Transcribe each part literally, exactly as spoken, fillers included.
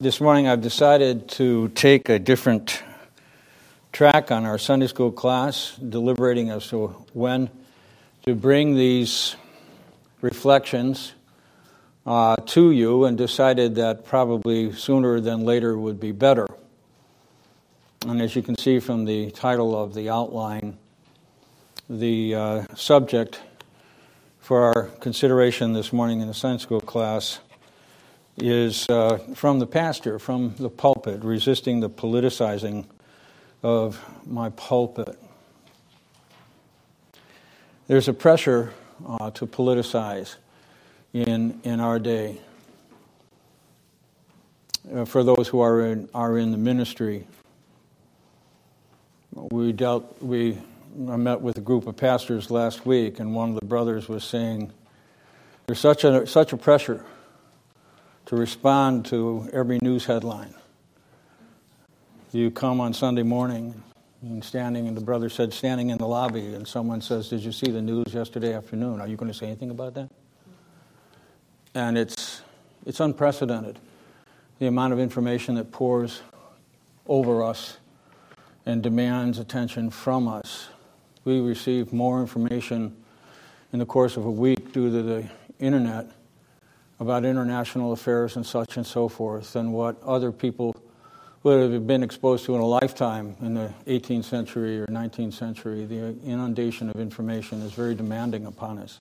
this morning I've decided to take a different track on our Sunday school class, deliberating as to when to bring these reflections uh, to you, and decided that probably sooner than later would be better. And as you can see from the title of the outline, the uh, subject for our consideration this morning in the Sunday school class is uh, from the pastor, from the pulpit, resisting the politicizing of my pulpit. There's a pressure uh, to politicize in in our day uh, for those who are in are in the ministry. We dealt we I met with a group of pastors last week, and one of the brothers was saying there's such a such a pressure to respond to every news headline. You come on Sunday morning and standing, and the brother said, standing in the lobby, and someone says, "Did you see the news yesterday afternoon? Are you going to say anything about that?" And it's it's unprecedented, the amount of information that pours over us and demands attention from us. We receive more information in the course of a week due to the internet about international affairs and such and so forth than what other people would have been exposed to in a lifetime in the eighteenth century or nineteenth century. The inundation of information is very demanding upon us.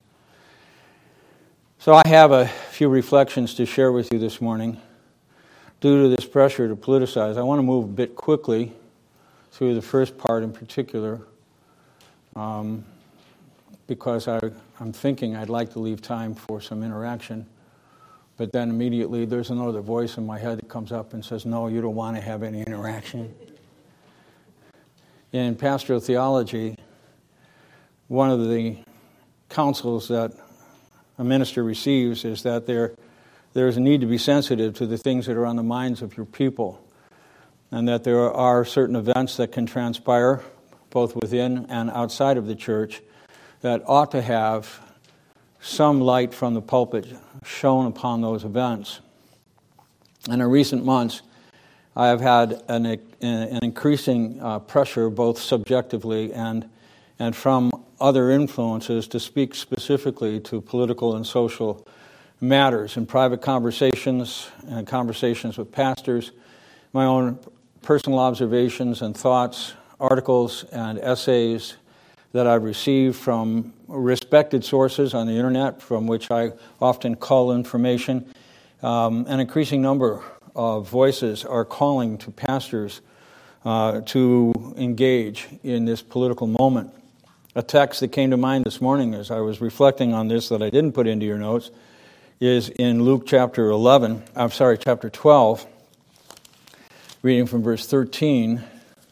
So I have a few reflections to share with you this morning. Due to this pressure to politicize, I want to move a bit quickly through the first part in particular, um, because I, I'm thinking I'd like to leave time for some interaction. But then immediately there's another voice in my head that comes up and says, no, you don't want to have any interaction. In pastoral theology, one of the counsels that a minister receives is that there there's a need to be sensitive to the things that are on the minds of your people, and that there are certain events that can transpire both within and outside of the church that ought to have some light from the pulpit shown upon those events. And in recent months, I have had an, an increasing uh, pressure, both subjectively and and from other influences, to speak specifically to political and social matters in private conversations and conversations with pastors, my own personal observations and thoughts, articles and essays that I've received from respected sources on the internet, from which I often cull information. Um, an increasing number of voices are calling to pastors uh, to engage in this political moment. A text that came to mind this morning as I was reflecting on this that I didn't put into your notes is in Luke chapter eleven, I'm sorry, chapter twelve, reading from verse thirteen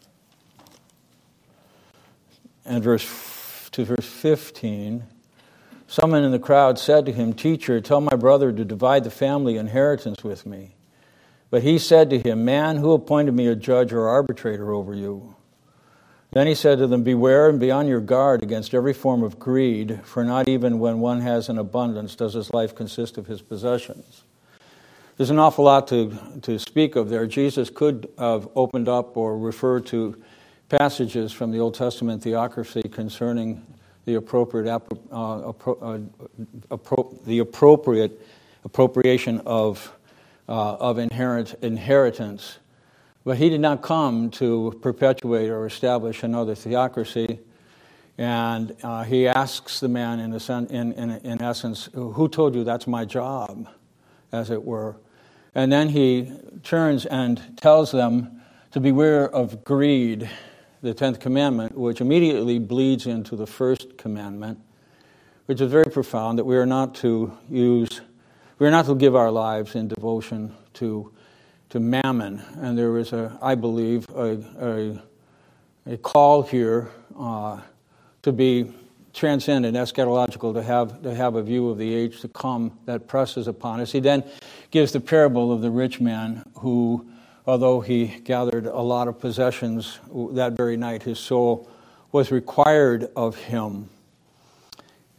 and verse to verse fifteen. Someone in the crowd said to him, "Teacher, tell my brother to divide the family inheritance with me." But he said to him, "Man, who appointed me a judge or arbitrator over you?" Then he said to them, "Beware and be on your guard against every form of greed, for not even when one has an abundance does his life consist of his possessions." There's an awful lot to, to speak of there. Jesus could have opened up or referred to passages from the Old Testament theocracy concerning the appropriate uh, appro- uh, appro- the appropriate appropriation of uh, of inherent inheritance. But he did not come to perpetuate or establish another theocracy, and uh, he asks the man in, a, in, in, in essence, "Who told you that's my job?" as it were. And then he turns and tells them to beware of greed, the tenth commandment, which immediately bleeds into the first commandment, which is very profound, that we are not to use, we are not to give our lives in devotion to to mammon. And there is, a, I believe, a, a, a call here uh, to be transcendent, eschatological, to have to have a view of the age to come that presses upon us. He then gives the parable of the rich man who, although he gathered a lot of possessions that very night, his soul was required of him.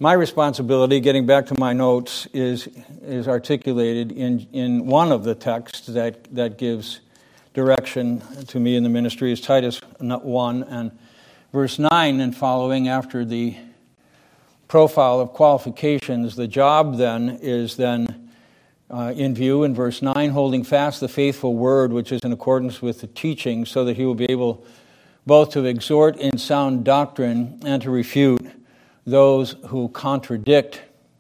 My responsibility, getting back to my notes, is is articulated in, in one of the texts that, that gives direction to me in the ministry, is Titus one and verse nine and following. After the profile of qualifications, the job then is then uh, in view in verse nine, holding fast the faithful word which is in accordance with the teaching, so that he will be able both to exhort in sound doctrine and to refute those who contradict.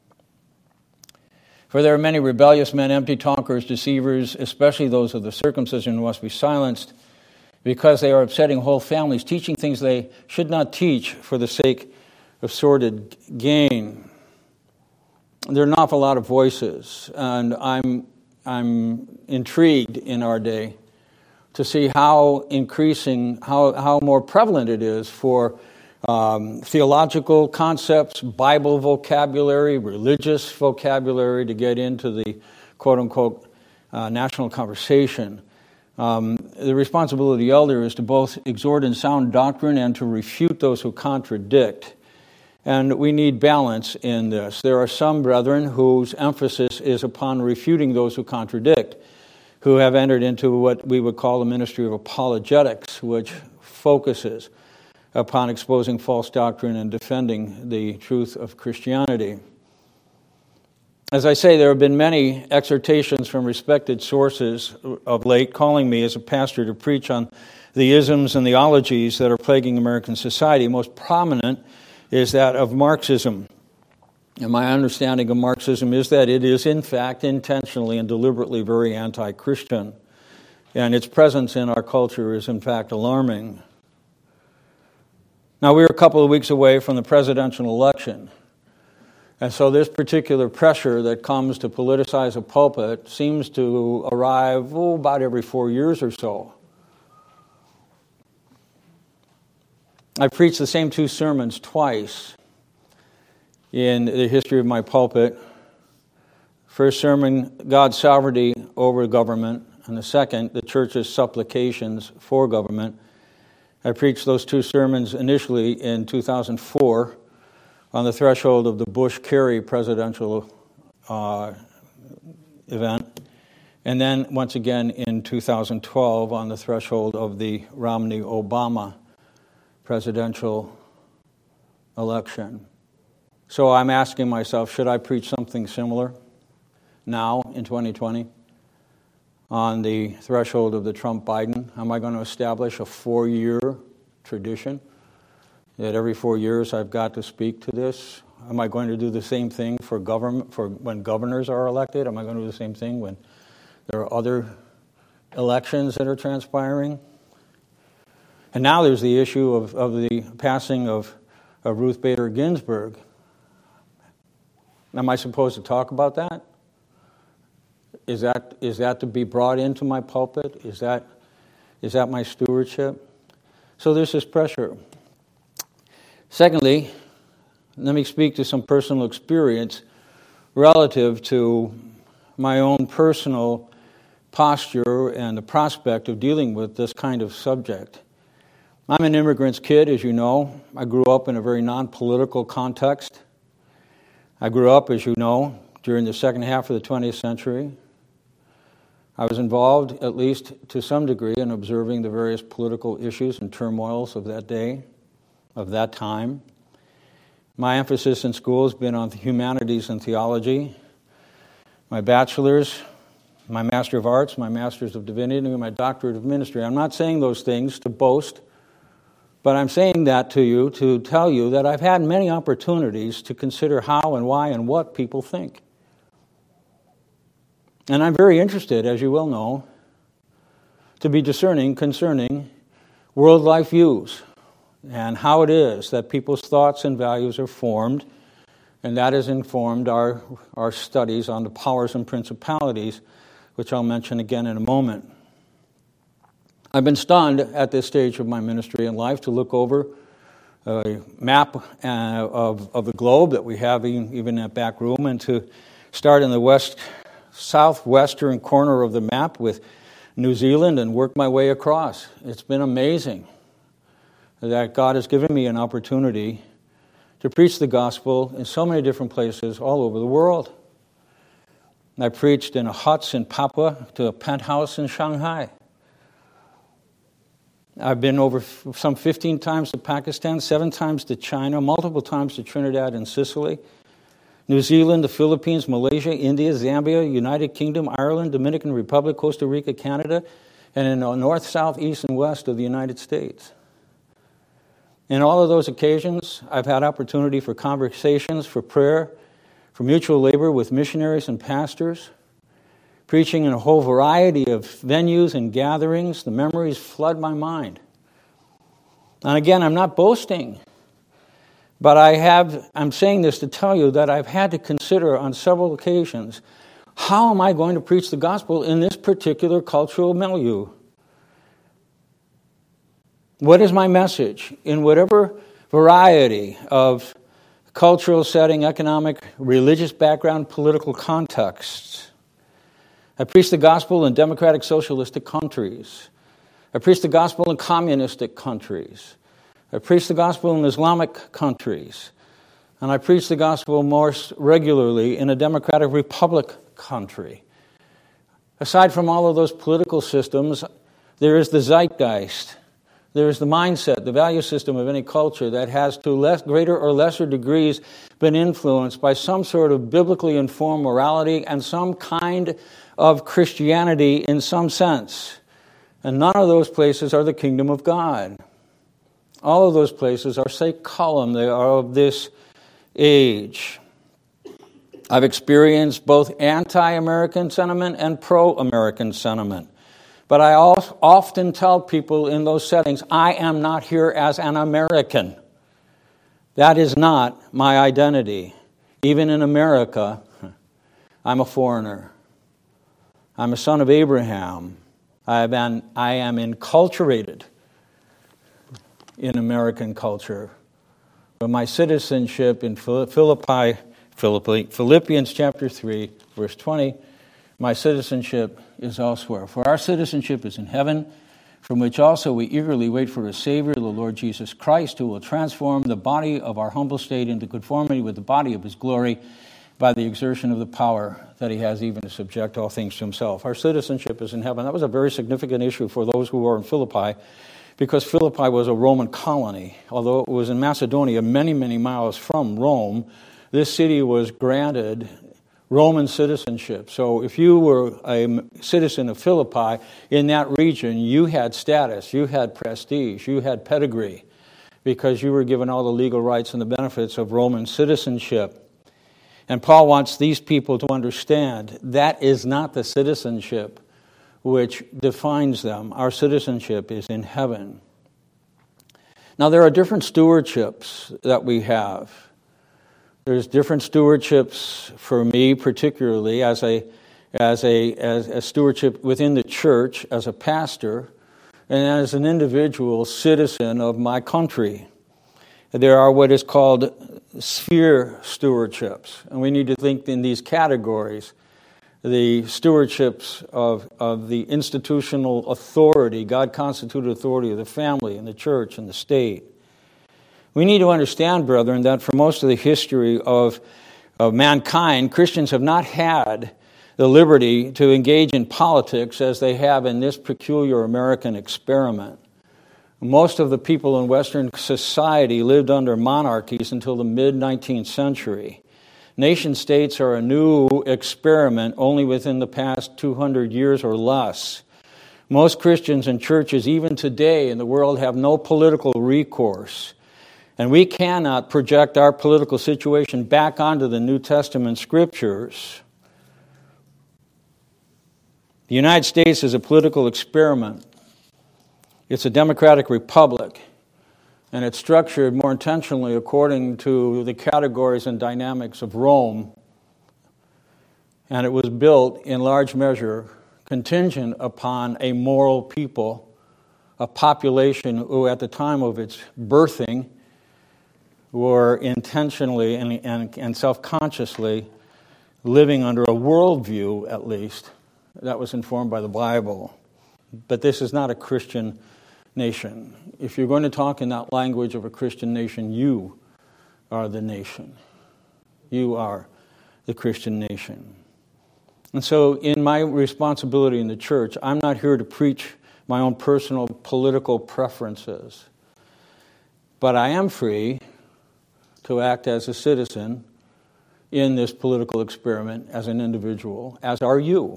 For there are many rebellious men, empty talkers, deceivers, especially those of the circumcision, who must be silenced, because they are upsetting whole families, teaching things they should not teach for the sake of sordid gain. There are an awful lot of voices, and I'm I'm intrigued in our day to see how increasing, how how more prevalent it is for Um, theological concepts, Bible vocabulary, religious vocabulary to get into the quote-unquote uh, national conversation. Um, the responsibility of the elder is to both exhort in sound doctrine and to refute those who contradict. And we need balance in this. There are some brethren whose emphasis is upon refuting those who contradict, who have entered into what we would call the ministry of apologetics, which focuses upon exposing false doctrine and defending the truth of Christianity. As I say, there have been many exhortations from respected sources of late calling me as a pastor to preach on the isms and theologies that are plaguing American society. Most prominent is that of Marxism. And my understanding of Marxism is that it is, in fact, intentionally and deliberately very anti-Christian. And its presence in our culture is, in fact, alarming. Now, we're a couple of weeks away from the presidential election, and so this particular pressure that comes to politicize a pulpit seems to arrive oh, about every four years or so. I preached the same two sermons twice in the history of my pulpit. First sermon, God's sovereignty over government, and the second, the church's supplications for government. I preached those two sermons initially in two thousand four on the threshold of the Bush-Kerry presidential uh, event, and then once again in two thousand twelve on the threshold of the Romney-Obama presidential election. So I'm asking myself, should I preach something similar now in twenty twenty? On the threshold of the Trump-Biden? Am I going to establish a four-year tradition that every four years I've got to speak to this? Am I going to do the same thing for government for when governors are elected? Am I going to do the same thing when there are other elections that are transpiring? And now there's the issue of, of the passing of, of Ruth Bader Ginsburg. Am I supposed to talk about that? Is that is that to be brought into my pulpit? Is that is that my stewardship? So there's this pressure. Secondly, let me speak to some personal experience relative to my own personal posture and the prospect of dealing with this kind of subject. I'm an immigrant's kid, as you know. I grew up in a very non-political context. I grew up, as you know, during the second half of the twentieth century. I was involved, at least to some degree, in observing the various political issues and turmoils of that day, of that time. My emphasis in school has been on the humanities and theology. My bachelor's, my Master of Arts, my Master's of Divinity, and my Doctorate of Ministry. I'm not saying those things to boast, but I'm saying that to you to tell you that I've had many opportunities to consider how and why and what people think. And I'm very interested, as you well know, to be discerning concerning world life views and how it is that people's thoughts and values are formed, and that has informed our, our studies on the powers and principalities, which I'll mention again in a moment. I've been stunned at this stage of my ministry and life to look over a map uh, of, of the globe that we have even, even in that back room, and to start in the west southwestern corner of the map with New Zealand and work my way across. It's been amazing that God has given me an opportunity to preach the gospel in so many different places all over the world. I preached in a huts in Papua to a penthouse in Shanghai. I've been over some fifteen times to Pakistan, seven times to China, multiple times to Trinidad and Sicily, New Zealand, the Philippines, Malaysia, India, Zambia, United Kingdom, Ireland, Dominican Republic, Costa Rica, Canada, and in the north, south, east, and west of the United States. In all of those occasions, I've had opportunity for conversations, for prayer, for mutual labor with missionaries and pastors, preaching in a whole variety of venues and gatherings. The memories flood my mind. And again, I'm not boasting, but I have, I'm saying this to tell you that I've had to consider on several occasions, how am I going to preach the gospel in this particular cultural milieu? What is my message in whatever variety of cultural setting, economic, religious background, political contexts? I preach the gospel in democratic socialistic countries. I preach the gospel in communistic countries. I preach the gospel in Islamic countries. And I preach the gospel more regularly in a democratic republic country. Aside from all of those political systems, there is the zeitgeist. There is the mindset, the value system of any culture that has to less, greater or lesser degrees been influenced by some sort of biblically informed morality and some kind of Christianity in some sense. And none of those places are the kingdom of God. All of those places are seculum. They are of this age. I've experienced both anti-American sentiment and pro-American sentiment. But I often tell people in those settings, I am not here as an American. That is not my identity. Even in America, I'm a foreigner. I'm a son of Abraham. I have been, I am enculturated in American culture. But my citizenship in Philippi, Philippi, Philippians chapter three, verse twenty, my citizenship is elsewhere. For our citizenship is in heaven, from which also we eagerly wait for a Savior, the Lord Jesus Christ, who will transform the body of our humble state into conformity with the body of his glory by the exertion of the power that he has even to subject all things to himself. Our citizenship is in heaven. That was a very significant issue for those who were in Philippi, because Philippi was a Roman colony. Although it was in Macedonia, many, many miles from Rome, this city was granted Roman citizenship. So if you were a citizen of Philippi in that region, you had status, you had prestige, you had pedigree, because you were given all the legal rights and the benefits of Roman citizenship. And Paul wants these people to understand that is not the citizenship which defines them. Our citizenship is in heaven. Now, there are different stewardships that we have. There's different stewardships for me, particularly as a as a as a stewardship within the church, as a pastor, and as an individual citizen of my country. There are what is called sphere stewardships, and we need to think in these categories. The stewardships of, of the institutional authority, God-constituted authority of the family and the church and the state. We need to understand, brethren, that for most of the history of, of mankind, Christians have not had the liberty to engage in politics as they have in this peculiar American experiment. Most of the people in Western society lived under monarchies until the mid-nineteenth century. Nation-states are a new experiment only within the past two hundred years or less. Most Christians and churches, even today in the world, have no political recourse. And we cannot project our political situation back onto the New Testament scriptures. The United States is a political experiment. It's a democratic republic, and it's structured more intentionally according to the categories and dynamics of Rome. And it was built in large measure contingent upon a moral people, a population who at the time of its birthing were intentionally and, and, and self-consciously living under a worldview, at least, that was informed by the Bible. But this is not a Christian nation. If you're going to talk in that language of a Christian nation, you are the nation. You are the Christian nation. And so in my responsibility in the church, I'm not here to preach my own personal political preferences. But I am free to act as a citizen in this political experiment as an individual, as are you.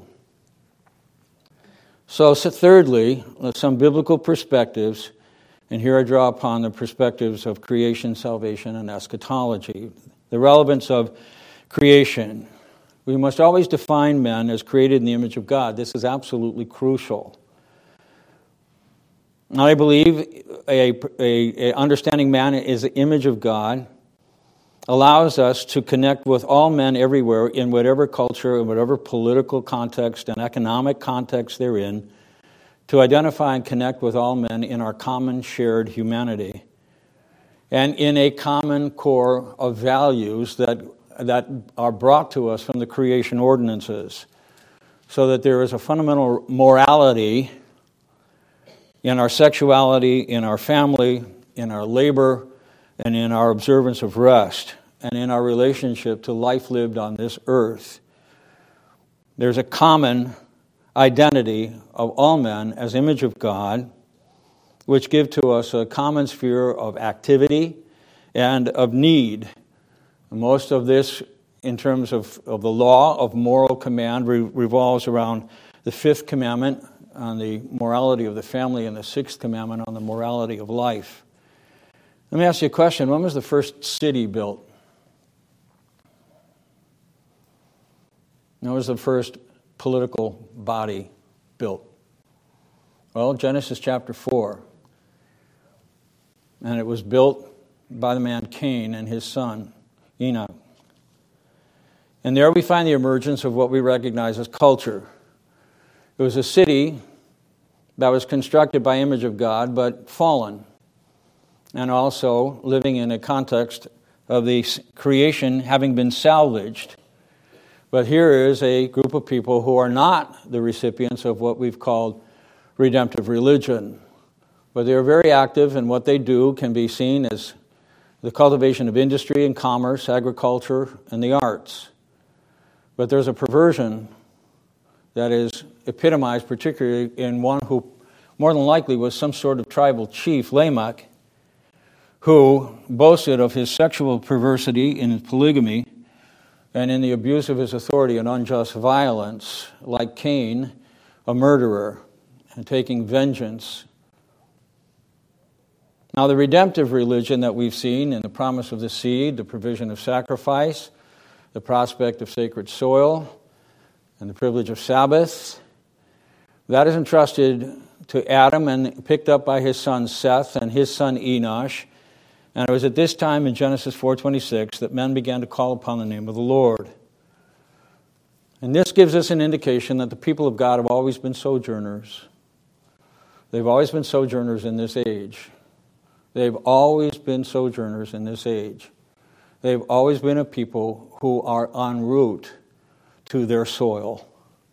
So, so thirdly, some biblical perspectives, and here I draw upon the perspectives of creation, salvation, and eschatology. The relevance of creation. We must always define men as created in the image of God. This is absolutely crucial. I believe a, a, a understanding man is the image of God allows us to connect with all men everywhere in whatever culture, in whatever political context and economic context they're in, to identify and connect with all men in our common shared humanity and in a common core of values that, that are brought to us from the creation ordinances, so that there is a fundamental morality in our sexuality, in our family, in our labor, and in our observance of rest, and in our relationship to life lived on this earth. There's a common identity of all men as image of God, which give to us a common sphere of activity and of need. Most of this, in terms of, of the law of moral command, re- revolves around the fifth commandment on the morality of the family and the sixth commandment on the morality of life. Let me ask you a question. When was the first city built? When was the first political body built? Well, Genesis chapter four. And it was built by the man Cain and his son, Enoch. And there we find the emergence of what we recognize as culture. It was a city that was constructed by image of God, but fallen, and also living in a context of the creation having been salvaged. But here is a group of people who are not the recipients of what we've called redemptive religion, but they are very active, and what they do can be seen as the cultivation of industry and commerce, agriculture, and the arts. But there's a perversion that is epitomized particularly in one who more than likely was some sort of tribal chief, Lamech, who boasted of his sexual perversity in his polygamy and in the abuse of his authority and unjust violence, like Cain, a murderer, and taking vengeance. Now, the redemptive religion that we've seen in the promise of the seed, the provision of sacrifice, the prospect of sacred soil, and the privilege of Sabbath, that is entrusted to Adam and picked up by his son Seth and his son Enosh. And it was at this time in Genesis four twenty-six that men began to call upon the name of the Lord. And this gives us an indication that the people of God have always been sojourners. They've always been sojourners in this age. They've always been sojourners in this age. They've always been a people who are en route to their soil.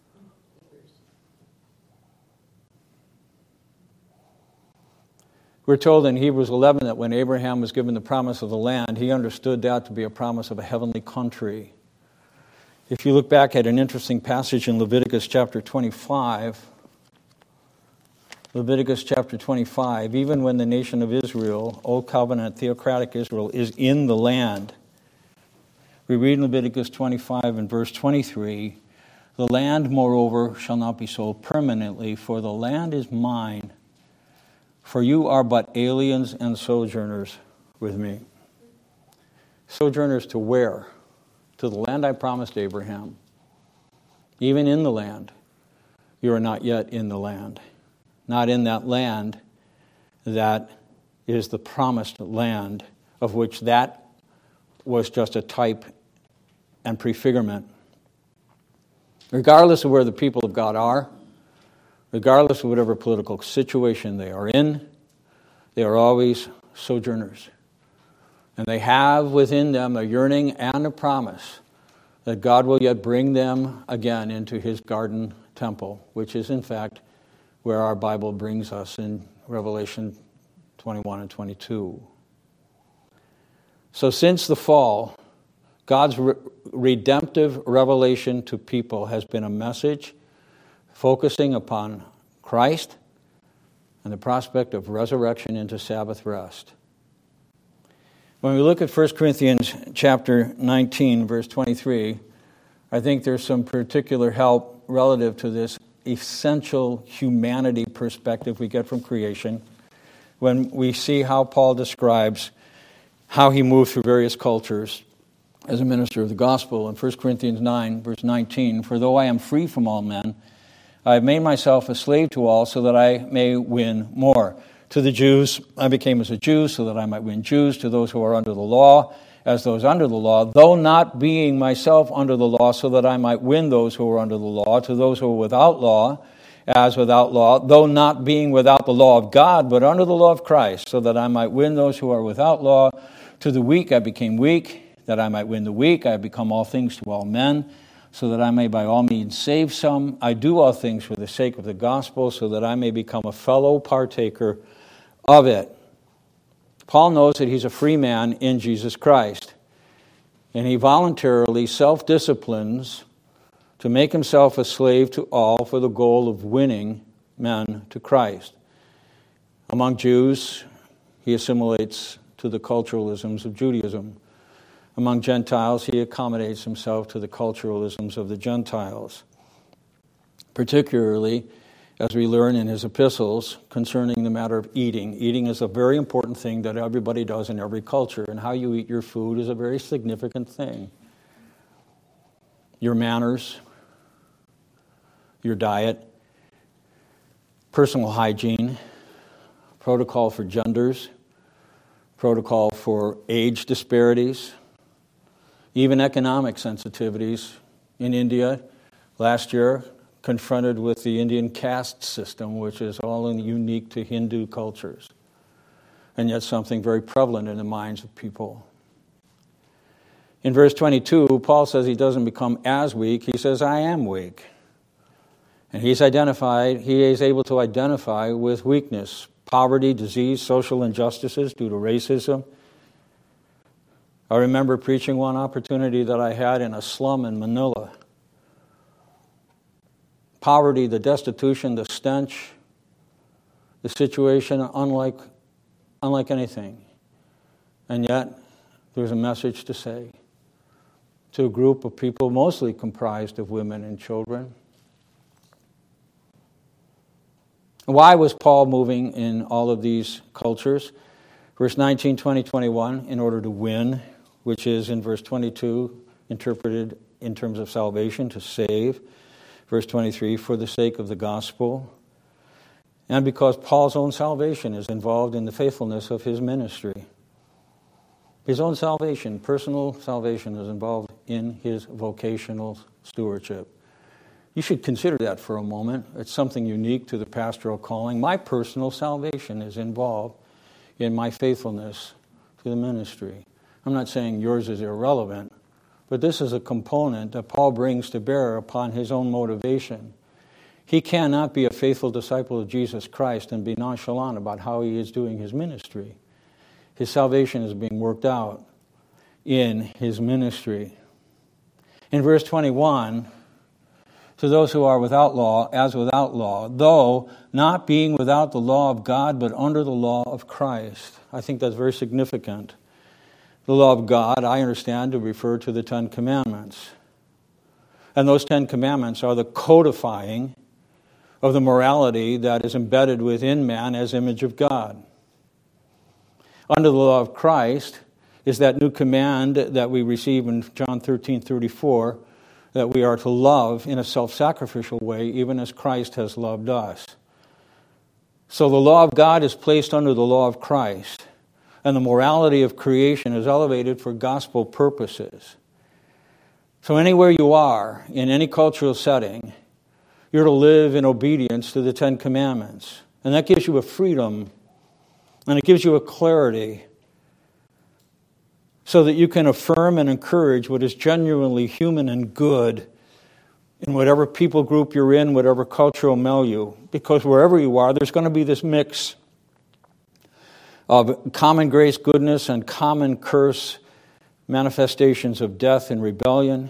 We're told in Hebrews eleven that when Abraham was given the promise of the land, he understood that to be a promise of a heavenly country. If you look back at an interesting passage in Leviticus chapter twenty-five, Leviticus chapter twenty-five, even when the nation of Israel, Old Covenant, theocratic Israel, is in the land, we read in Leviticus twenty-five and verse twenty-three, "The land, moreover, shall not be sold permanently, for the land is mine. For you are but aliens and sojourners with me." Sojourners to where? To the land I promised Abraham. Even in the land, you are not yet in the land. Not in that land that is the promised land, of which that was just a type and prefigurement. Regardless of where the people of God are, regardless of whatever political situation they are in, they are always sojourners. And they have within them a yearning and a promise that God will yet bring them again into his garden temple, which is in fact where our Bible brings us in Revelation twenty-one and twenty-two. So since the fall, God's re- redemptive revelation to people has been a message focusing upon Christ and the prospect of resurrection into Sabbath rest. When we look at First Corinthians chapter nineteen, verse twenty-three, I think there's some particular help relative to this essential humanity perspective we get from creation when we see how Paul describes how he moved through various cultures as a minister of the gospel. In First Corinthians nine, verse nineteen, "For though I am free from all men, I have made myself a slave to all so that I may win more. To the Jews, I became as a Jew so that I might win Jews. To those who are under the law, as those under the law, though not being myself under the law so that I might win those who are under the law. To those who are without law, as without law, though not being without the law of God, but under the law of Christ, so that I might win those who are without law. To the weak I became weak, that I might win the weak. I have become all things to all men, so that I may by all means save some. I do all things for the sake of the gospel, so that I may become a fellow partaker of it." Paul knows that he's a free man in Jesus Christ, and he voluntarily self-disciplines to make himself a slave to all for the goal of winning men to Christ. Among Jews, he assimilates to the culturalisms of Judaism. Among Gentiles, he accommodates himself to the culturalisms of the Gentiles, particularly as we learn in his epistles concerning the matter of eating. Eating is a very important thing that everybody does in every culture, and how you eat your food is a very significant thing. Your manners, your diet, personal hygiene, protocol for genders, protocol for age disparities, even economic sensitivities. In India, last year, confronted with the Indian caste system, which is all unique to Hindu cultures, and yet something very prevalent in the minds of people. In verse twenty-two, Paul says he doesn't become as weak. He says, "I am weak." And he's identified, he is able to identify with weakness, poverty, disease, social injustices due to racism. I remember preaching one opportunity that I had in a slum in Manila. Poverty, the destitution, the stench, the situation unlike, unlike anything. And yet, there's a message to say to a group of people mostly comprised of women and children. Why was Paul moving in all of these cultures? Verse nineteen, twenty, twenty-one, in order to win, which is in verse twenty-two, interpreted in terms of salvation, to save. Verse twenty-three, for the sake of the gospel. And because Paul's own salvation is involved in the faithfulness of his ministry. His own salvation, personal salvation, is involved in his vocational stewardship. You should consider that for a moment. It's something unique to the pastoral calling. My personal salvation is involved in my faithfulness to the ministry. I'm not saying yours is irrelevant, but this is a component that Paul brings to bear upon his own motivation. He cannot be a faithful disciple of Jesus Christ and be nonchalant about how he is doing his ministry. His salvation is being worked out in his ministry. In verse twenty-one, to those who are without law, as without law, though not being without the law of God, but under the law of Christ. I think that's very significant. The law of God, I understand, to refer to the Ten Commandments. And those Ten Commandments are the codifying of the morality that is embedded within man as image of God. Under the law of Christ is that new command that we receive in John thirteen thirty-four, that we are to love in a self-sacrificial way, even as Christ has loved us. So the law of God is placed under the law of Christ, and the morality of creation is elevated for gospel purposes. So anywhere you are, in any cultural setting, you're to live in obedience to the Ten Commandments. And that gives you a freedom, and it gives you a clarity, so that you can affirm and encourage what is genuinely human and good in whatever people group you're in, whatever cultural milieu. Because wherever you are, there's going to be this mix of common grace, goodness, and common curse, manifestations of death and rebellion.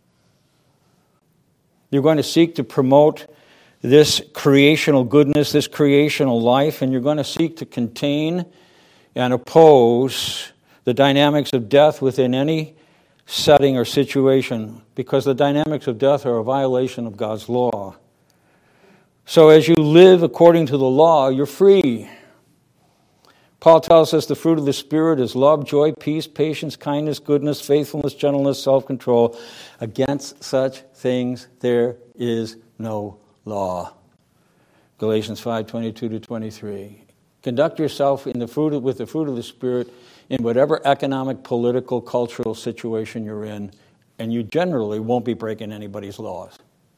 You're going to seek to promote this creational goodness, this creational life, and you're going to seek to contain and oppose the dynamics of death within any setting or situation, because the dynamics of death are a violation of God's law. So as you live according to the law, you're free. Paul tells us the fruit of the Spirit is love, joy, peace, patience, kindness, goodness, faithfulness, gentleness, self-control. Against such things there is no law. Galatians five, twenty-two to twenty-three. Conduct yourself in the fruit of, with the fruit of the Spirit in whatever economic, political, cultural situation you're in, and you generally won't be breaking anybody's laws.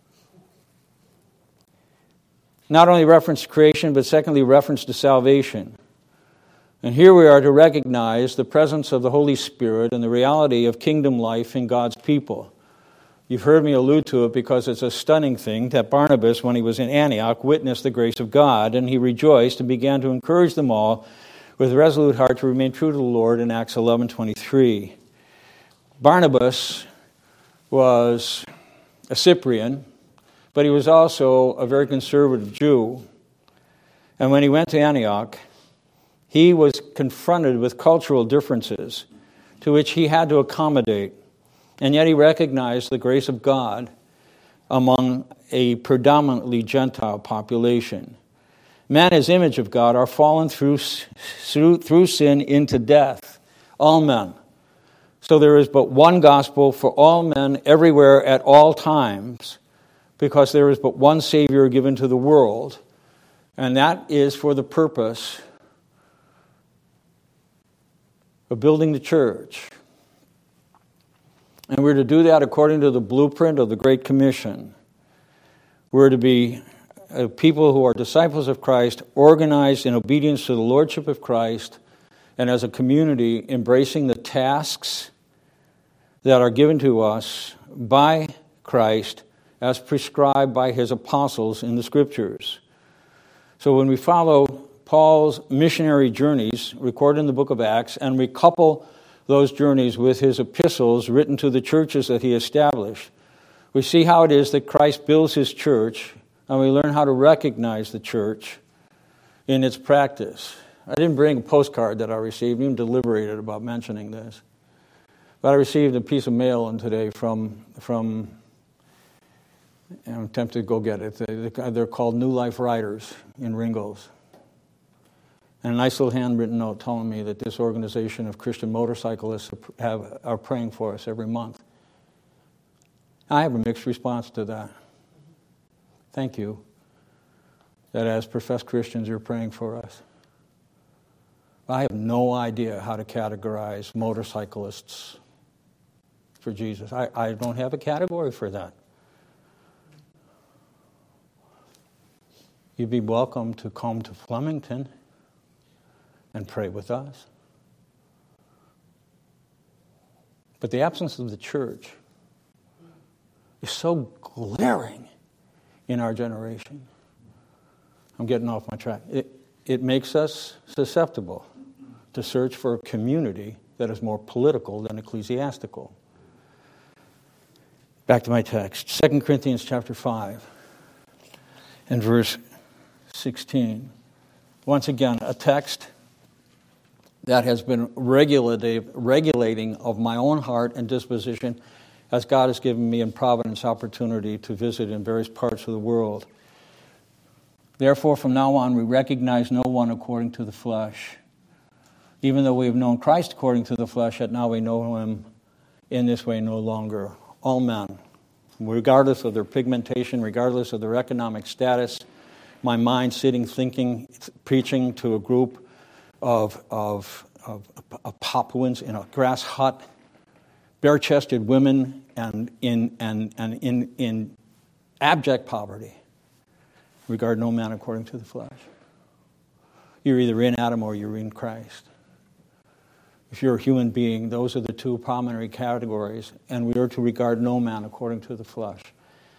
Not only reference to creation, but secondly, reference to salvation. And here we are to recognize the presence of the Holy Spirit and the reality of kingdom life in God's people. You've heard me allude to it because it's a stunning thing that Barnabas, when he was in Antioch, witnessed the grace of God, and he rejoiced and began to encourage them all with a resolute heart to remain true to the Lord in Acts eleven twenty-three. Barnabas was a Cyprian, but he was also a very conservative Jew. And when he went to Antioch, he was confronted with cultural differences to which he had to accommodate. And yet he recognized the grace of God among a predominantly Gentile population. Man, as image of God, are fallen through, through, through sin into death. All men. So there is but one gospel for all men everywhere at all times, because there is but one Savior given to the world, and that is for the purpose of building the church. And we're to do that according to the blueprint of the Great Commission. We're to be a people who are disciples of Christ, organized in obedience to the Lordship of Christ, and as a community embracing the tasks that are given to us by Christ as prescribed by his apostles in the Scriptures. So when we follow Paul's missionary journeys recorded in the book of Acts, and we couple those journeys with his epistles written to the churches that he established, we see how it is that Christ builds his church, and we learn how to recognize the church in its practice. I didn't bring a postcard that I received, even deliberated about mentioning this. But I received a piece of mail in today from, from I'm tempted to go get it. They're called New Life Riders in Ringgold. And a nice little handwritten note telling me that this organization of Christian motorcyclists have, are praying for us every month. I have a mixed response to that. Thank you that as professed Christians you're praying for us. I have no idea how to categorize motorcyclists for Jesus. I, I don't have a category for that. You'd be welcome to come to Flemington and pray with us. But the absence of the church is so glaring in our generation. I'm getting off my track. It, it makes us susceptible to search for a community that is more political than ecclesiastical. Back to my text, Second Corinthians chapter five and verse sixteen. Once again, a text that has been regulative, regulating of my own heart and disposition as God has given me in providence opportunity to visit in various parts of the world. Therefore, from now on, we recognize no one according to the flesh. Even though we have known Christ according to the flesh, yet now we know him in this way no longer. All men, regardless of their pigmentation, regardless of their economic status, my mind sitting, thinking, preaching to a group of, of, of, of Papuans in a grass hut, bare-chested women, and in and and in in abject poverty. Regard no man according to the flesh. You're either in Adam or you're in Christ. If you're a human being, those are the two primary categories, and we are to regard no man according to the flesh.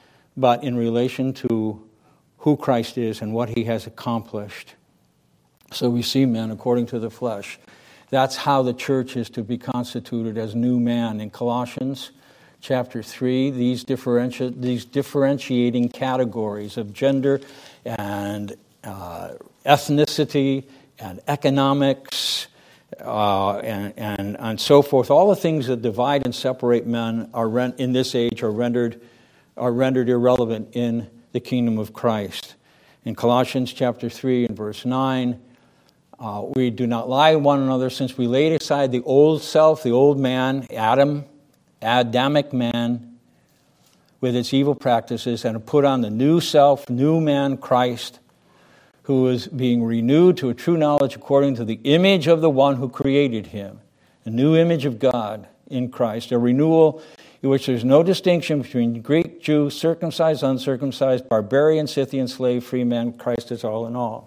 But in relation to who Christ is and what he has accomplished. So we see men according to the flesh. That's how the church is to be constituted as new man. In Colossians chapter three, these, differenti- these differentiating categories of gender and uh, ethnicity and economics uh, and, and, and so forth, all the things that divide and separate men are rent, in this age are rendered, are rendered irrelevant in the kingdom of Christ. In Colossians chapter three and verse nine, Uh, we do not lie to one another, since we laid aside the old self, the old man, Adam, Adamic man, with its evil practices, and have put on the new self, new man, Christ, who is being renewed to a true knowledge according to the image of the one who created him, a new image of God in Christ, a renewal in which there's no distinction between Greek, Jew, circumcised, uncircumcised, barbarian, Scythian, slave, free man. Christ is all in all.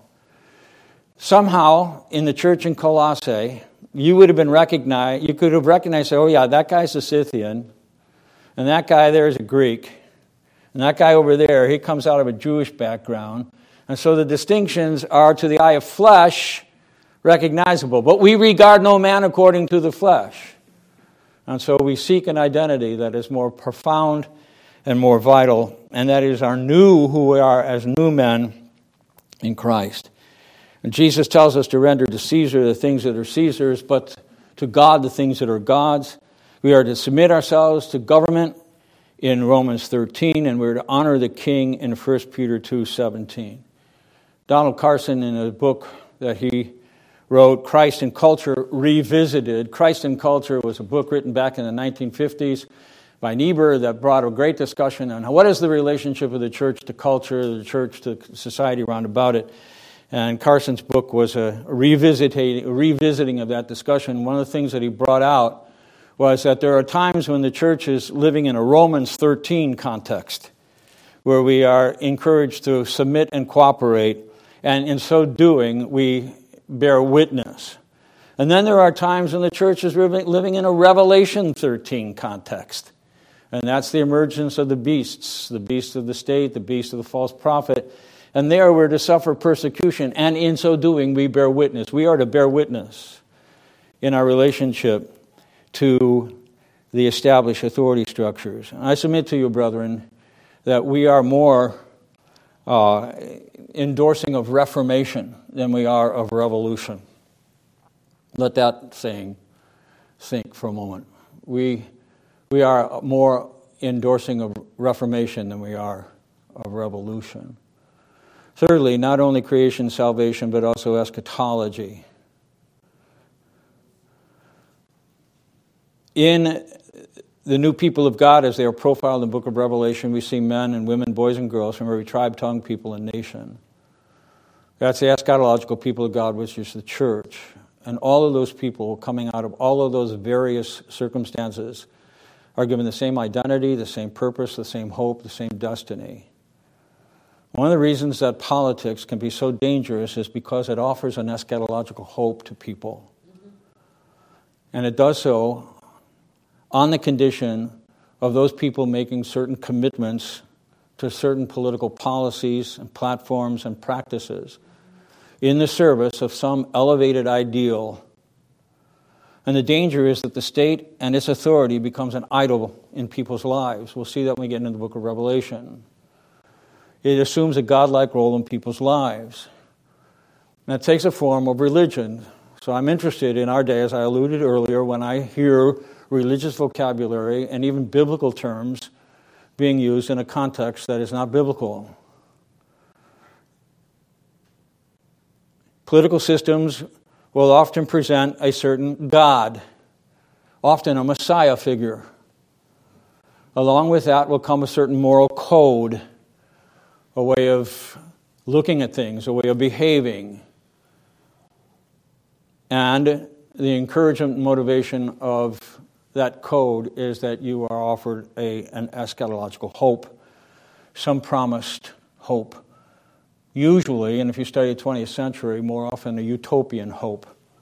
Somehow, in the church in Colossae, you would have been recognized, you could have recognized, oh yeah, that guy's a Scythian, and that guy there is a Greek, and that guy over there, he comes out of a Jewish background. And so the distinctions are, to the eye of flesh, recognizable. But we regard no man according to the flesh. And so we seek an identity that is more profound and more vital, and that is our new, who we are as new men in Christ. And Jesus tells us to render to Caesar the things that are Caesar's, but to God the things that are God's. We are to submit ourselves to government in Romans thirteen, and we're to honor the king in First Peter two seventeen. Donald Carson, in a book that he wrote, Christ and Culture Revisited. Christ and Culture was a book written back in the nineteen fifties by Niebuhr that brought a great discussion on what is the relationship of the church to culture, the church to society around about it. And Carson's book was a revisiting, a revisiting of that discussion. One of the things that he brought out was that there are times when the church is living in a Romans thirteen context, where we are encouraged to submit and cooperate, and in so doing, we bear witness. And then there are times when the church is living in a Revelation thirteen context, and that's the emergence of the beasts, the beast of the state, the beast of the false prophet. And there we're to suffer persecution, and in so doing we bear witness. We are to bear witness in our relationship to the established authority structures. And I submit to you, brethren, that we are more uh, endorsing of reformation than we are of revolution. Let that saying sink for a moment. We, we are more endorsing of reformation than we are of revolution. Thirdly, not only creation, salvation, but also eschatology. In the new people of God, as they are profiled in the book of Revelation, we see men and women, boys and girls from every tribe, tongue, people, and nation. That's the eschatological people of God, which is the church. And all of those people coming out of all of those various circumstances are given the same identity, the same purpose, the same hope, the same destiny. One of the reasons that politics can be so dangerous is because it offers an eschatological hope to people. And it does so on the condition of those people making certain commitments to certain political policies and platforms and practices in the service of some elevated ideal. And the danger is that the state and its authority becomes an idol in people's lives. We'll see that when we get into the book of Revelation. It assumes a godlike role in people's lives. And that takes a form of religion. So I'm interested in our day, as I alluded earlier, when I hear religious vocabulary and even biblical terms being used in a context that is not biblical. Political systems will often present a certain God, often a Messiah figure. Along with that will come a certain moral code, a way of looking at things, a way of behaving, and the encouragement and motivation of that code is that you are offered a, an eschatological hope, some promised hope. Usually, and if you study the twentieth century, more often a utopian hope.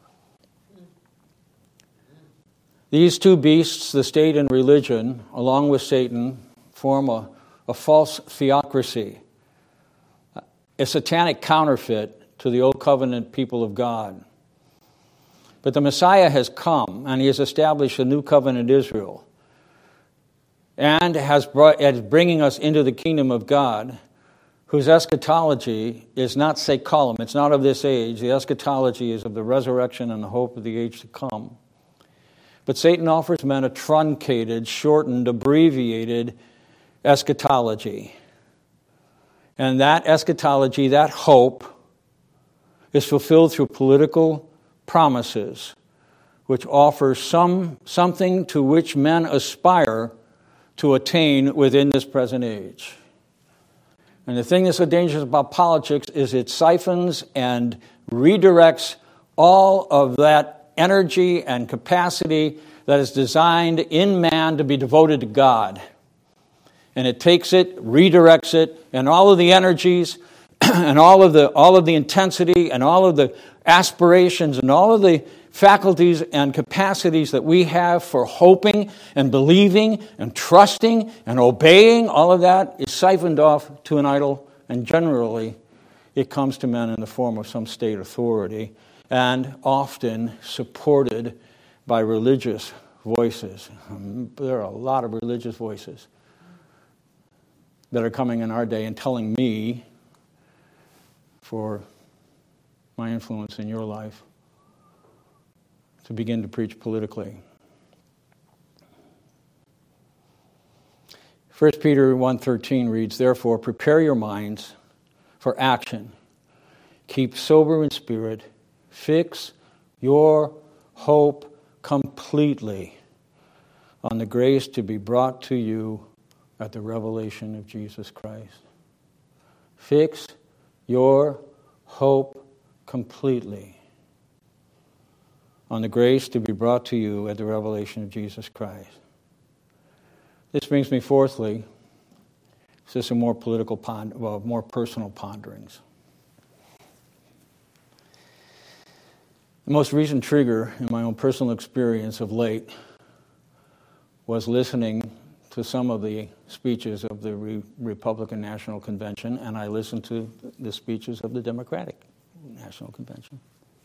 These two beasts, the state and religion, along with Satan, form a, a false theocracy, a satanic counterfeit to the old covenant people of God. But the Messiah has come, and he has established a new covenant Israel, and has brought, is bringing us into the kingdom of God, whose eschatology is not seculum. It's not of this age. The eschatology is of the resurrection and the hope of the age to come. But Satan offers men a truncated, shortened, abbreviated eschatology. And that eschatology, that hope, is fulfilled through political promises, which offer some something to which men aspire to attain within this present age. And the thing that's so dangerous about politics is it siphons and redirects all of that energy and capacity that is designed in man to be devoted to God. And it takes it, redirects it, and all of the energies and all of the all of the intensity and all of the aspirations and all of the faculties and capacities that we have for hoping and believing and trusting and obeying, all of that is siphoned off to an idol, and generally it comes to men in the form of some state authority, and often supported by religious voices. There are a lot of religious voices that are coming in our day and telling me, for my influence in your life, to begin to preach politically. First Peter one thirteen reads, "Therefore, prepare your minds for action. Keep sober in spirit. Fix your hope completely on the grace to be brought to you at the revelation of Jesus Christ." Fix your hope completely on the grace to be brought to you at the revelation of Jesus Christ. This brings me fourthly to some more political, pond, well, more personal ponderings. The most recent trigger in my own personal experience of late was listening to some of the speeches of the Re- Republican National Convention, and I listened to the speeches of the Democratic National Convention.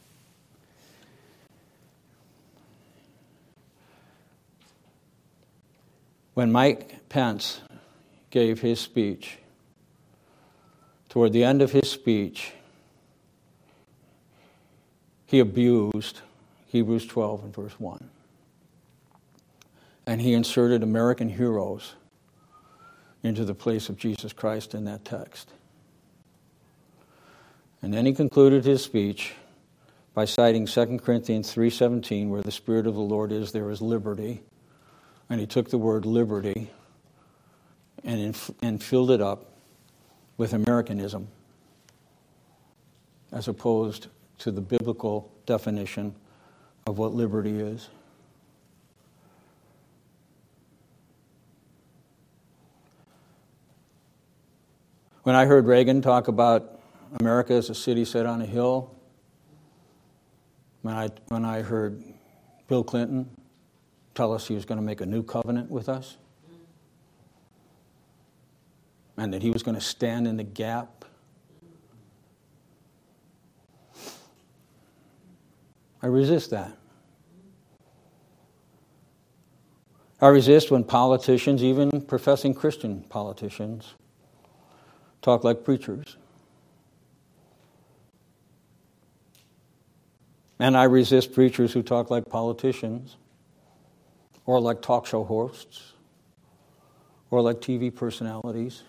When Mike Pence gave his speech, toward the end of his speech, he abused Hebrews twelve and verse one. And he inserted American heroes into the place of Jesus Christ in that text. And then he concluded his speech by citing Second Corinthians three seventeen, where the Spirit of the Lord is, there is liberty. And he took the word liberty and, inf- and filled it up with Americanism, as opposed to the biblical definition of what liberty is. When I heard Reagan talk about America as a city set on a hill, when I, when I heard Bill Clinton tell us he was going to make a new covenant with us, and that he was going to stand in the gap, I resist that. I resist when politicians, even professing Christian politicians, talk like preachers. And I resist preachers who talk like politicians, or like talk show hosts, or like T V personalities.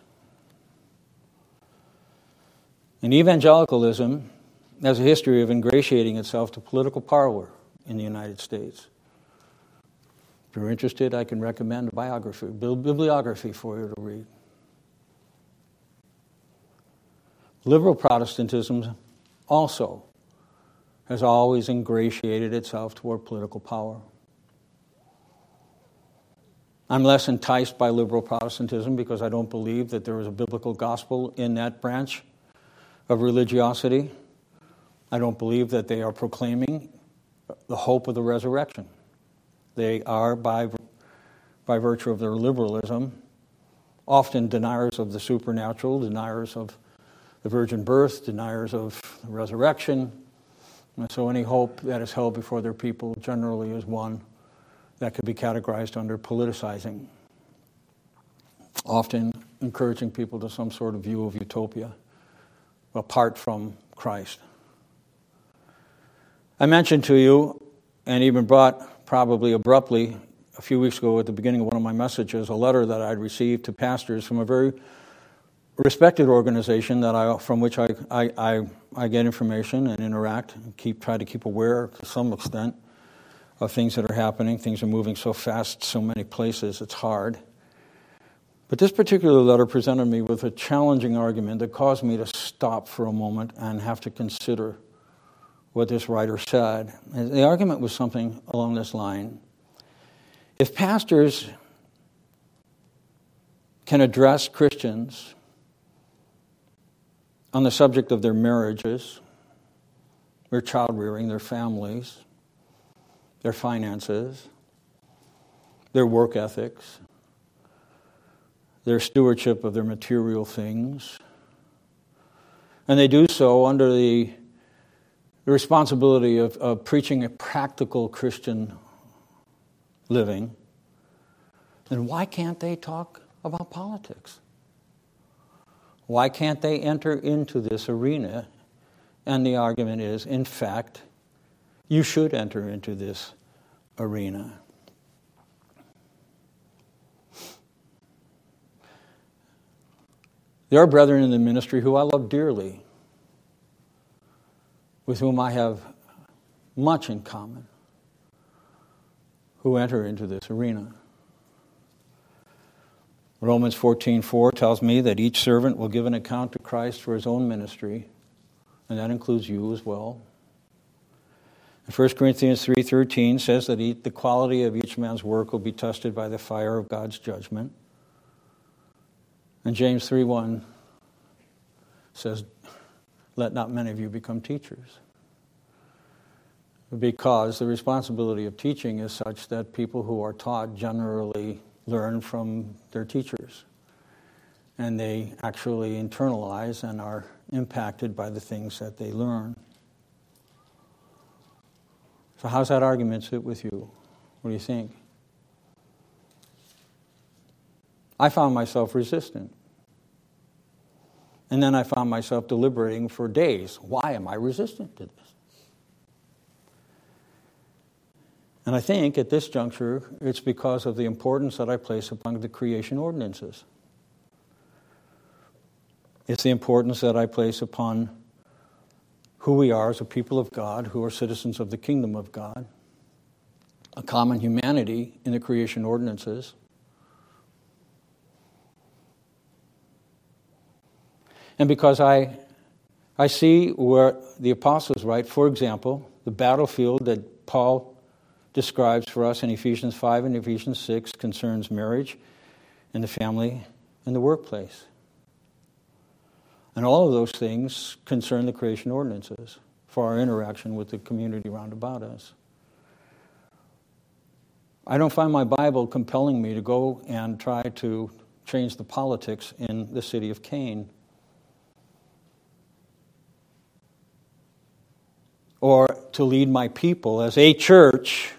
And evangelicalism has a history of ingratiating itself to political power in the United States. If you're interested, I can recommend a biography, bibliography for you to read. Liberal Protestantism also has always ingratiated itself toward political power. I'm less enticed by liberal Protestantism because I don't believe that there is a biblical gospel in that branch of religiosity. I don't believe that they are proclaiming the hope of the resurrection. They are, by, by virtue of their liberalism, often deniers of the supernatural, deniers of the virgin birth, deniers of the resurrection. And so any hope that is held before their people generally is one that could be categorized under politicizing, often encouraging people to some sort of view of utopia apart from Christ. I mentioned to you, and even brought probably abruptly a few weeks ago at the beginning of one of my messages, a letter that I'd received to pastors from a very respected organization that I, from which I, I, I, I get information and interact and keep try to keep aware to some extent of things that are happening. Things are moving so fast, so many places, it's hard. But this particular letter presented me with a challenging argument that caused me to stop for a moment and have to consider what this writer said. And the argument was something along this line. If pastors can address Christians on the subject of their marriages, their child rearing, their families, their finances, their work ethics, their stewardship of their material things, and they do so under the, the responsibility of, of preaching a practical Christian living, then why can't they talk about politics? Why can't they enter into this arena? And the argument is, in fact, you should enter into this arena. There are brethren in the ministry who I love dearly, with whom I have much in common, who enter into this arena. Romans fourteen four tells me that each servant will give an account to Christ for his own ministry, and that includes you as well. And First Corinthians three thirteen says that the quality of each man's work will be tested by the fire of God's judgment. And James three one says, let not many of you become teachers. Because the responsibility of teaching is such that people who are taught generally learn from their teachers. And they actually internalize and are impacted by the things that they learn. So how's that argument sit with you? What do you think? I found myself resistant. And then I found myself deliberating for days. Why am I resistant to this? And I think at this juncture, it's because of the importance that I place upon the creation ordinances. It's the importance that I place upon who we are as a people of God, who are citizens of the kingdom of God, a common humanity in the creation ordinances. And because I, I see where the apostles write, for example, the battlefield that Paul describes for us in Ephesians five and Ephesians six concerns marriage and the family and the workplace. And all of those things concern the creation ordinances for our interaction with the community round about us. I don't find my Bible compelling me to go and try to change the politics in the city of Cain, or to lead my people as a church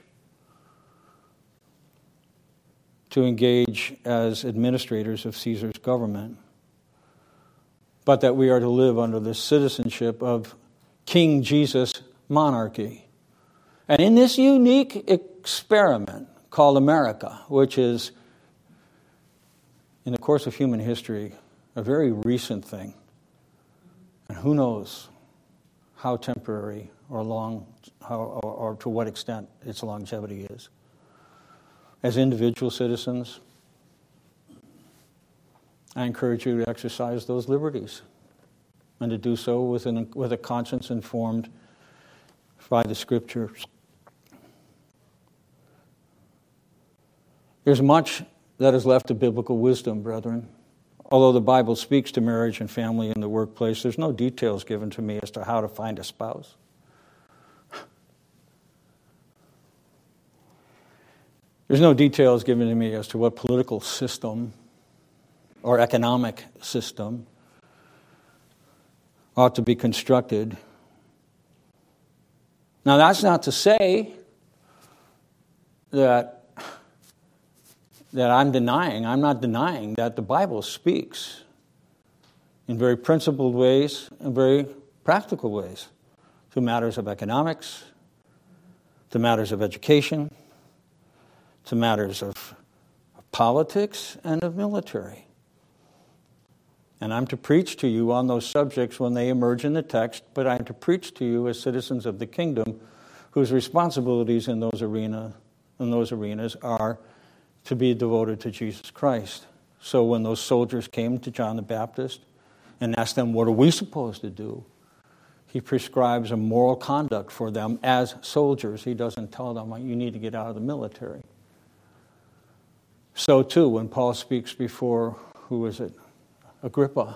to engage as administrators of Caesar's government, but that we are to live under the citizenship of King Jesus monarchy. And in this unique experiment called America, which is, in the course of human history, a very recent thing, and who knows how temporary or long, how, or, or to what extent its longevity is. As individual citizens, I encourage you to exercise those liberties and to do so with, an, with a conscience informed by the Scriptures. There's much that is left of biblical wisdom, brethren. Although the Bible speaks to marriage and family in the workplace, there's no details given to me as to how to find a spouse. There's no details given to me as to what political system or economic system ought to be constructed. Now, that's not to say that, that I'm denying. I'm not denying that the Bible speaks in very principled ways and very practical ways to matters of economics, to matters of education, to matters of politics and of military. And I'm to preach to you on those subjects when they emerge in the text, but I'm to preach to you as citizens of the kingdom whose responsibilities in those arena, in those arenas are to be devoted to Jesus Christ. So when those soldiers came to John the Baptist and asked them, what are we supposed to do? He prescribes a moral conduct for them as soldiers. He doesn't tell them, you need to get out of the military. So too, when Paul speaks before, who is it? Agrippa.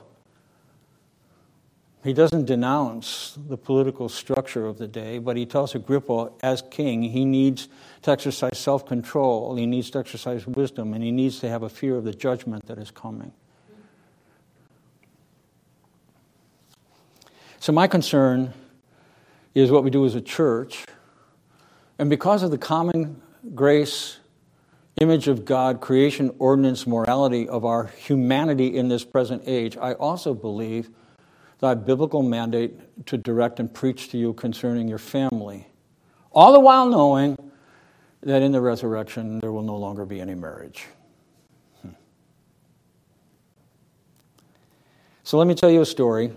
He doesn't denounce the political structure of the day, but he tells Agrippa, as king, he needs to exercise self-control, he needs to exercise wisdom, and he needs to have a fear of the judgment that is coming. So my concern is what we do as a church, and because of the common grace image of God, creation, ordinance, morality of our humanity in this present age, I also believe that biblical mandate to direct and preach to you concerning your family, all the while knowing that in the resurrection there will no longer be any marriage. Hmm. So let me tell you a story.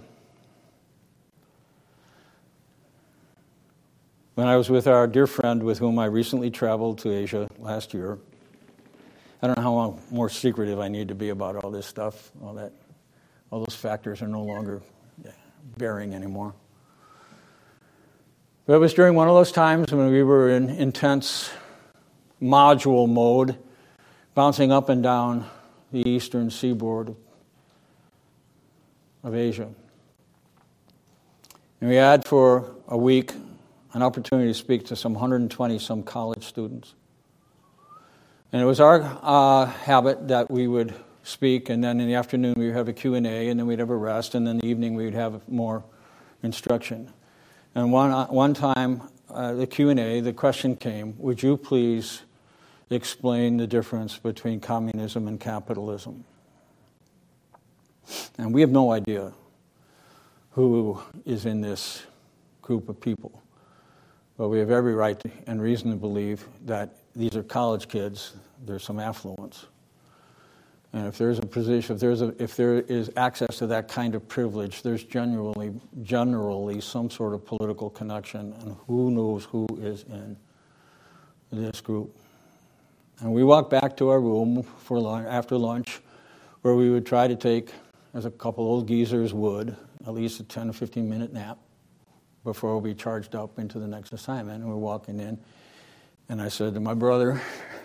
When I was with our dear friend with whom I recently traveled to Asia last year, I don't know how long more secretive I need to be about all this stuff. All that, all those factors are no longer bearing anymore. But it was during one of those times when we were in intense module mode, bouncing up and down the eastern seaboard of Asia. And we had for a week an opportunity to speak to some one hundred twenty some college students. And it was our uh, habit that we would speak, and then in the afternoon we would have a Q and A, and then we'd have a rest, and then in the evening we would have more instruction. And one uh, one time, uh, the Q and A, the question came, would you please explain the difference between communism and capitalism? And we have no idea who is in this group of people. But we have every right to, and reason to believe that these are college kids. There's some affluence, and if there's a position, if there's a, if there is access to that kind of privilege, there's generally generally some sort of political connection, and who knows who is in this group. And we walked back to our room for lunch, after lunch, where we would try to take, as a couple old geezers would, at least a ten or fifteen minute nap before we charged up into the next assignment. And we're walking in, and I said to my brother,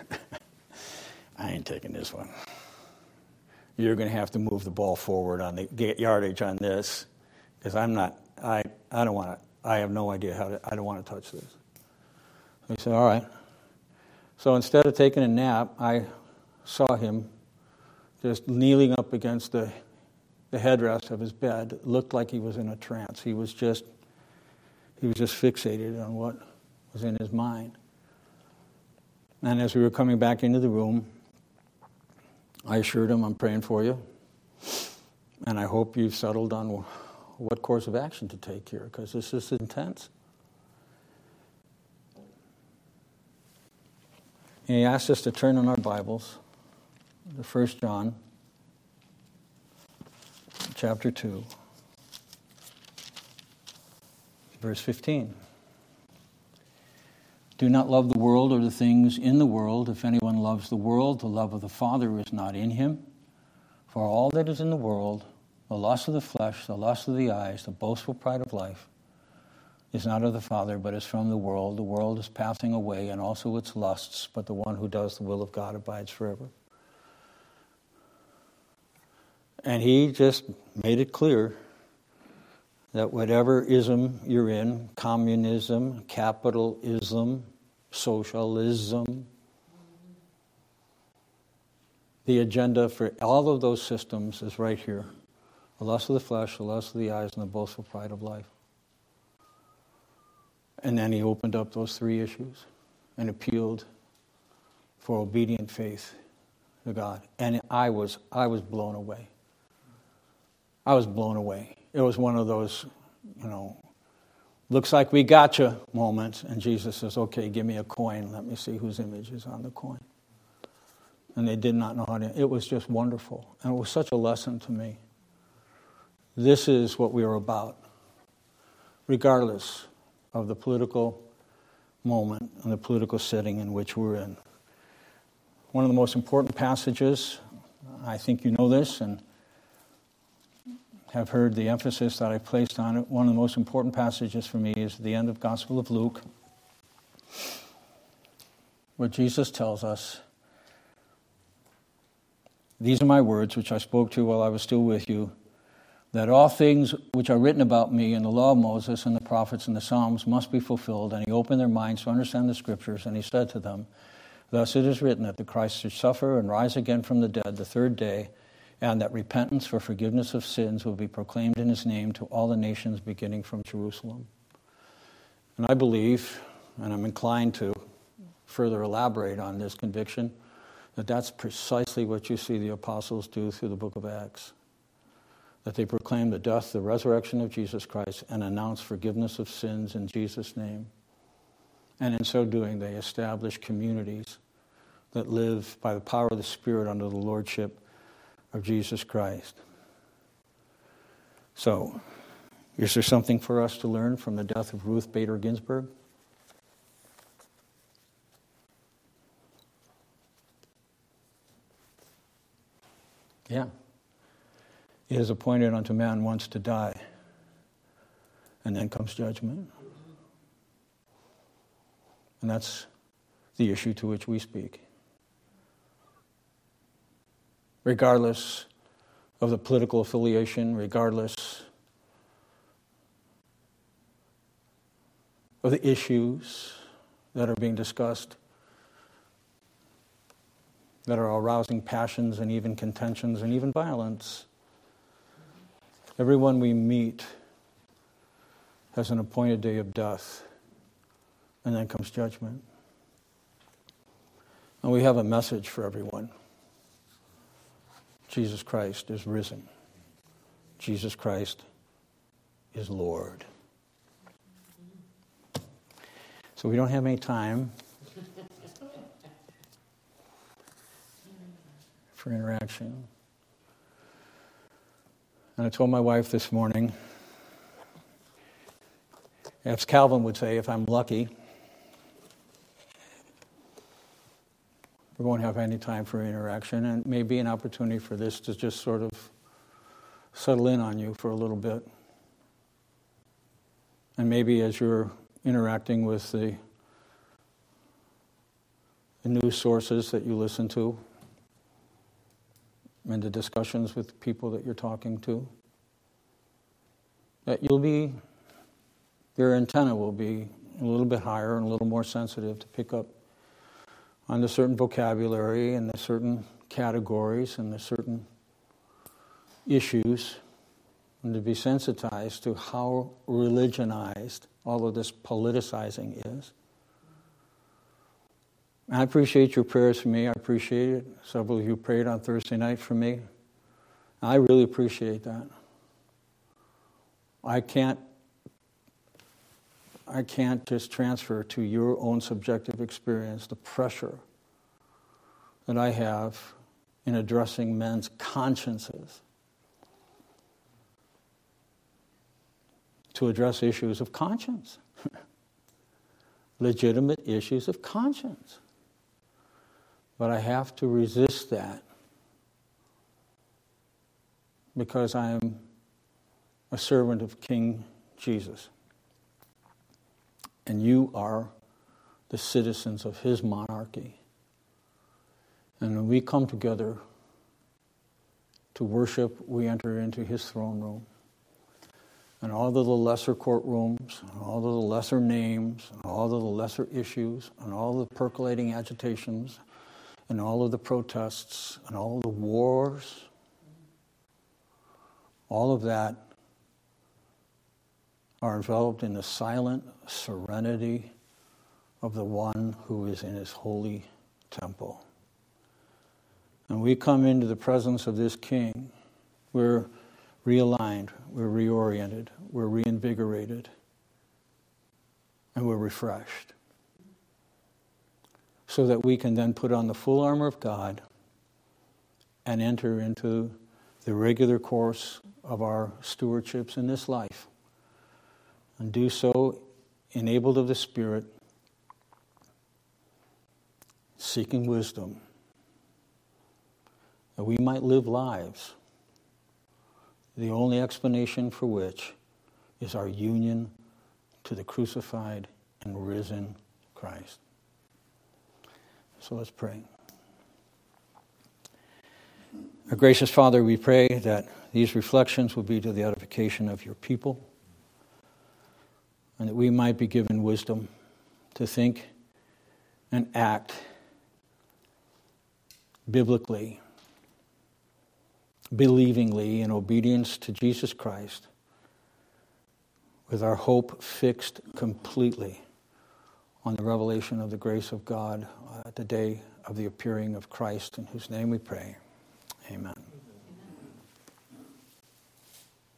I ain't taking this one. You're going to have to move the ball forward on the yardage on this, because I'm not, I, I don't want to, I have no idea how to, I don't want to touch this. He said, all right. So instead of taking a nap, I saw him just kneeling up against the, the headrest of his bed. It looked like he was in a trance. He was just, he was just fixated on what was in his mind. And as we were coming back into the room, I assured him, I'm praying for you, and I hope you've settled on what course of action to take here, because this is intense. And he asked us to turn in our Bibles to First John, chapter two, verse fifteen. Do not love the world or the things in the world. If anyone loves the world, the love of the Father is not in him. For all that is in the world, the lust of the flesh, the lust of the eyes, the boastful pride of life, is not of the Father, but is from the world. The world is passing away, and also its lusts, but the one who does the will of God abides forever. And he just made it clear that whatever ism you're in, communism, capitalism, socialism, the agenda for all of those systems is right here the lust of the flesh, the lust of the eyes, and the boastful pride of life. And then he opened up those three issues and appealed for obedient faith to God. And I was I was blown away. I was blown away. It was one of those, you know, looks like we got you moments. And Jesus says, okay, give me a coin. Let me see whose image is on the coin. And they did not know how to. It was just wonderful. And it was such a lesson to me. This is what we are about, regardless of the political moment and the political setting in which we're in. One of the most important passages, I think you know this and have heard the emphasis that I placed on it. One of the most important passages for me is the end of Gospel of Luke, where Jesus tells us, "These are my words which I spoke to you while I was still with you, that all things which are written about me in the law of Moses and the prophets and the Psalms must be fulfilled." And he opened their minds to understand the Scriptures, and he said to them, "Thus it is written that the Christ should suffer and rise again from the dead the third day, and that repentance for forgiveness of sins will be proclaimed in his name to all the nations beginning from Jerusalem." And I believe, and I'm inclined to further elaborate on this conviction, that that's precisely what you see the apostles do through the book of Acts. That they proclaim the death, the resurrection of Jesus Christ, and announce forgiveness of sins in Jesus' name. And in so doing, they establish communities that live by the power of the Spirit under the lordship of Jesus Christ. So, is there something for us to learn from the death of Ruth Bader Ginsburg? Yeah. It is appointed unto man once to die, and then comes judgment. And that's the issue to which we speak. Regardless of the political affiliation, regardless of the issues that are being discussed, that are arousing passions and even contentions and even violence, everyone we meet has an appointed day of death, and then comes judgment. And we have a message for everyone. Jesus Christ is risen. Jesus Christ is Lord. So we don't have any time for interaction. And I told my wife this morning, as Calvin would say, if I'm lucky, we won't have any time for interaction, and it may be an opportunity for this to just sort of settle in on you for a little bit. And maybe as you're interacting with the, the news sources that you listen to, and the discussions with people that you're talking to, that you'll be, your antenna will be a little bit higher and a little more sensitive to pick up on the certain vocabulary and the certain categories and the certain issues, and to be sensitized to how religionized all of this politicizing is. I appreciate your prayers for me. I appreciate it. Several of you prayed on Thursday night for me. I really appreciate that. I can't I can't just transfer to your own subjective experience the pressure that I have in addressing men's consciences to address issues of conscience, legitimate issues of conscience. But I have to resist that because I am a servant of King Jesus. And you are the citizens of his monarchy. And when we come together to worship, we enter into his throne room. And all of the lesser courtrooms, and all of the lesser names, and all of the lesser issues, and all the percolating agitations, and all of the protests, and all of the wars, all of that are enveloped in the silent serenity of the one who is in his holy temple. And we come into the presence of this King. We're realigned, we're reoriented, we're reinvigorated, and we're refreshed. So that we can then put on the full armor of God and enter into the regular course of our stewardships in this life. And do so enabled of the Spirit, seeking wisdom, that we might live lives, the only explanation for which is our union to the crucified and risen Christ. So let's pray. Our gracious Father, we pray that these reflections will be to the edification of your people, and that we might be given wisdom to think and act biblically, believingly in obedience to Jesus Christ, with our hope fixed completely on the revelation of the grace of God at the day of the appearing of Christ, in whose name we pray. Amen.